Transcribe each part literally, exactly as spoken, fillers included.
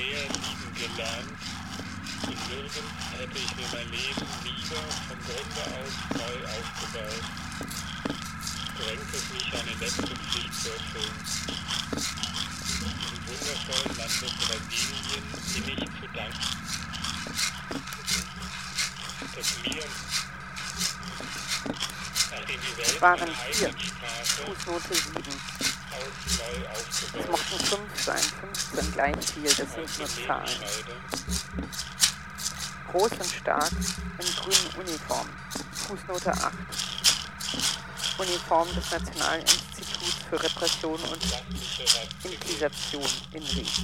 Nähe lieben gelernt. Und nirgends hätte ich mir mein Leben lieber vom Grunde aus neu aufgebaut. Drängt es mich, eine letzte Pflicht zu erfüllen. Im wundervollen Lande Brasilien innig zu danken, dass mir, nachdem die Welt waren meine vier. eigene Sprache Fußnote sieben. aus neu Es aufgebaut, mochten fünf sein, fünfzehn gleich viel, das sind aus nur dem Leben Zahlen. scheide. Groß und stark in grünen Uniformen. Fußnote acht. Uniform des Nationalen Instituts für Repression und Inquisition in Ried.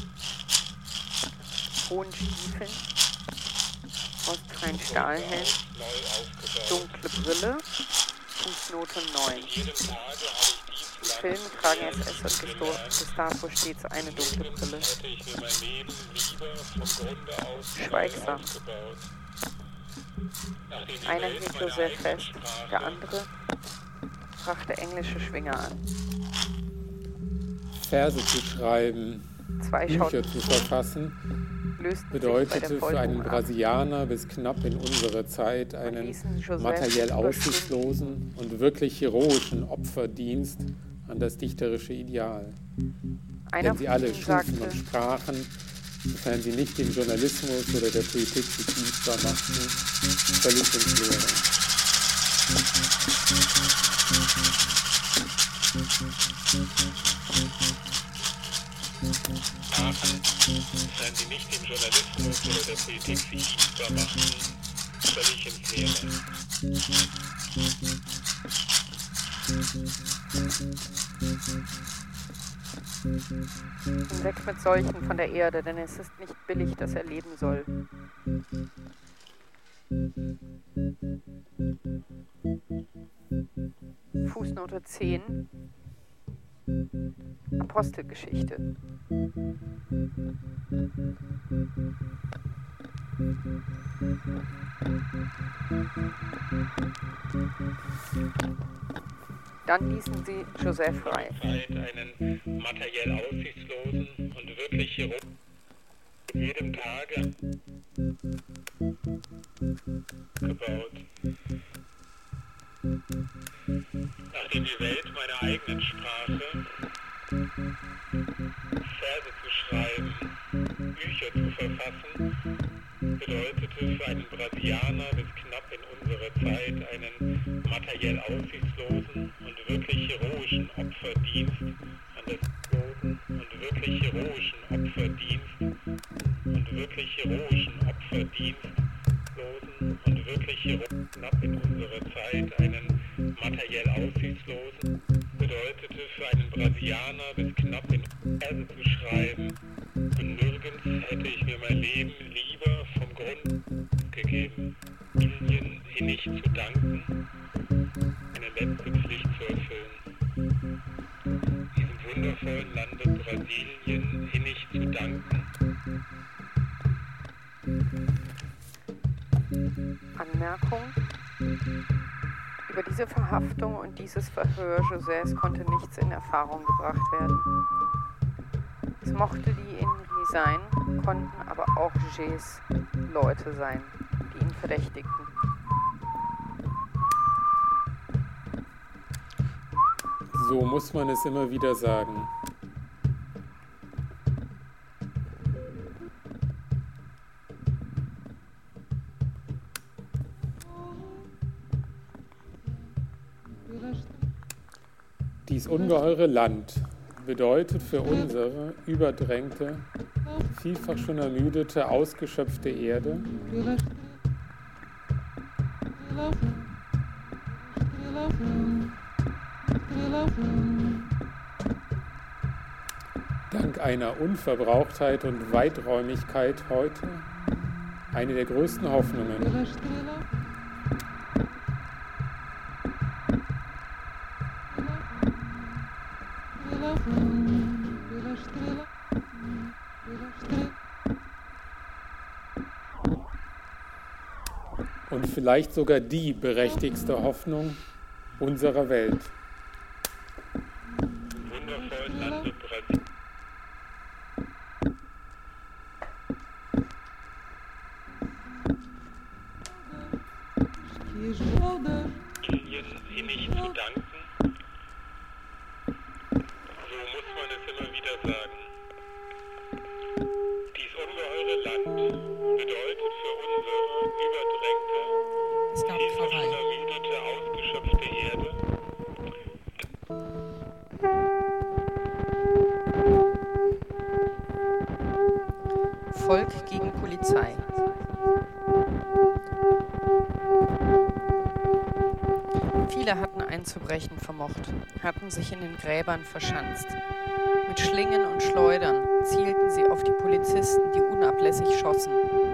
Hohen Stiefeln, aus kein Stahlhelm, Neu aufgebaut. dunkle Brille, Fußnote neun. Jedem Tage habe ich dies Im Film tragen S S und Gesto- Gestapo stets eine dunkle Nirgends Brille. hätte ich mir mein Leben lieber vom Grunde aus neu Schweigsam. aufgebaut. Nachdem die Einer Welt hielt meine Joseph eigene fest, Sprache der andere brachte englische Schwinger an. Verse zu schreiben, Zwei Bücher schauten zu zu, verfassen, lösten sich bei bedeutete der für Folterung einen ab Brasilianer bis knapp in unsere Zeit und einen ließen Joseph materiell über aussichtslosen und wirklich heroischen Opferdienst an das dichterische Ideal. Einer Denn sie von alle ihnen schufen sagte, und sprachen, sofern sie nicht dem Journalismus oder der Politik zu dienstbar machten, völlig ins Leere. sprachen, wenn sie nicht dem Journalismus oder der Politik sich dienstbar machten, völlig ins Leere. weg mit solchen von der Erde, denn es ist nicht billig, dass er leben soll. Fußnote zehn. Apostelgeschichte. Dann ließen sie Joseph frei. Zeit einen materiell aussichtslosen und wirklich heroischen jedem Tage gebaut. Nachdem die Welt meiner eigenen Sprache, Verse zu schreiben, Bücher zu verfassen, bedeutete für einen Brasilianer bis knapp in unsere Zeit einen materiell aussichtslosen und wirklich heroischen Opferdienst an das losen und wirklich heroischen Opferdienst und wirklich heroischen Opferdienst losen und wirklich heroischen knapp in unsere Zeit einen materiell aussichtslosen bedeutete für einen Brasilianer bis knapp in Verse zu schreiben und nirgends hätte ich mir mein Leben lieber vom Grund gegeben, Ihnen innig zu danken, eine letzte Pflicht zu erfüllen, diesem wundervollen Lande Brasilien innig zu danken. Anmerkung: Über diese Verhaftung und dieses Verhör Josés konnte nichts in Erfahrung gebracht werden. Es mochte die Inri sein, konnten aber auch Gs Leute sein, die ihn verdächtigten. So muss man es immer wieder sagen. Dies ungeheure Land bedeutet für unsere überdrängte, vielfach schon ermüdete, ausgeschöpfte Erde dank einer Unverbrauchtheit und Weiträumigkeit heute eine der größten Hoffnungen. Und vielleicht sogar die berechtigste Hoffnung unserer Welt. Wundervollen Lande Brasilien. sagen. Dies ungeheure Land bedeutet für unsere überdrängte, Es gab vielfach Krawall. schon ermüdete, ausgeschöpfte Erde Volk gegen Polizei. Viele hatten einzubrechen vermocht, hatten sich in den Gräbern verschanzt. Mit Schlingen und Schleudern zielten sie auf die Polizisten, die unablässig schossen.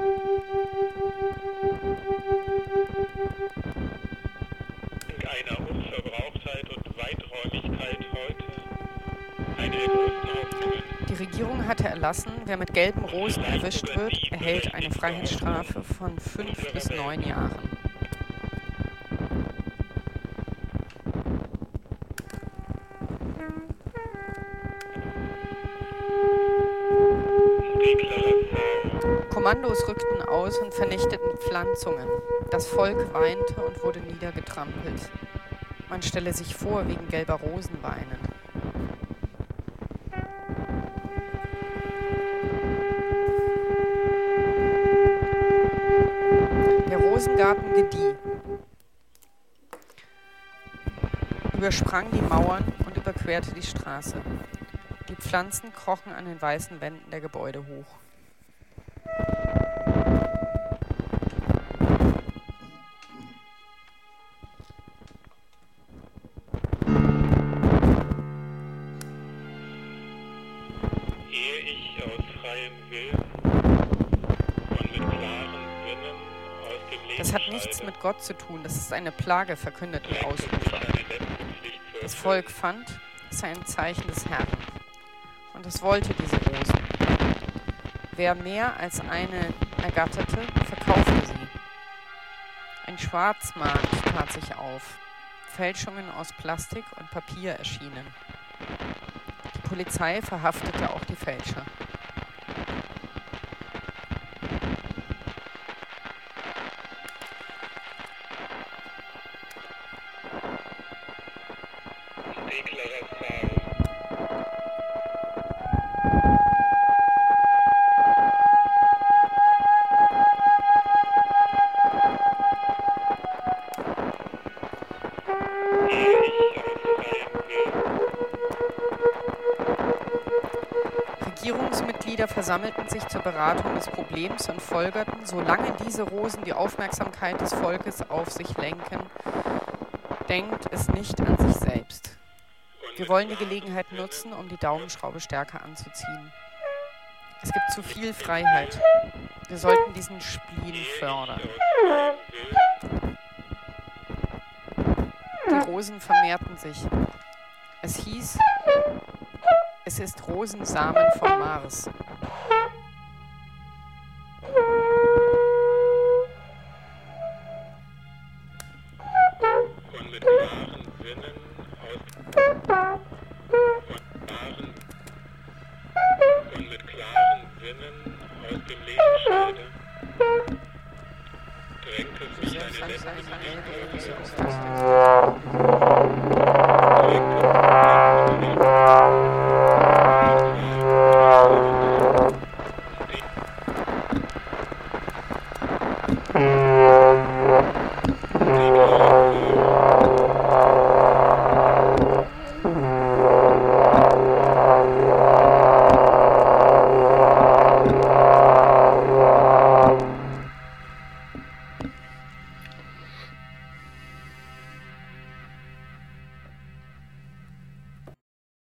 einer Unverbrauchtheit und Weiträumigkeit heute eine der größten Hoffnungen. Die Regierung hatte erlassen, wer mit gelben Rosen erwischt wird, erhält eine Freiheitsstrafe von fünf bis neun Jahren. Kommandos rückten aus und vernichteten Pflanzungen. Das Volk weinte und wurde niedergetrampelt. Man stelle sich vor, wegen gelber Rosen weinen. Der Rosengarten gedieh, übersprang die Mauern und überquerte die Straße. Die Pflanzen krochen an den weißen Wänden der Gebäude hoch. Ehe ich aus freiem Willen und mit klaren Sinnen aus dem Leben Das hat nichts scheide, mit Gott zu tun, das ist eine Plage, verkündeten trägt es Ausrufer. mich eine letzte Pflicht zu Das erfüllen. Volk fand, es sei ein Zeichen des Herrn. Und es wollte diese Rosen. Wer mehr als eine ergatterte, verkaufte sie. Ein Schwarzmarkt tat sich auf. Fälschungen aus Plastik und Papier erschienen. Die Polizei verhaftete auch die Fälscher. Deklaration. Ehe ich aus freiem Willen Regierungsmitglieder versammelten sich zur Beratung des Problems und folgerten, solange diese Rosen die Aufmerksamkeit des Volkes auf sich lenken, denkt es nicht an sich selbst. Wir wollen die Gelegenheit nutzen, um die Daumenschraube stärker anzuziehen. Es gibt zu viel Freiheit. Wir sollten diesen Spleen fördern. Die Rosen vermehrten sich. Es hieß, es ist Rosensamen vom Mars.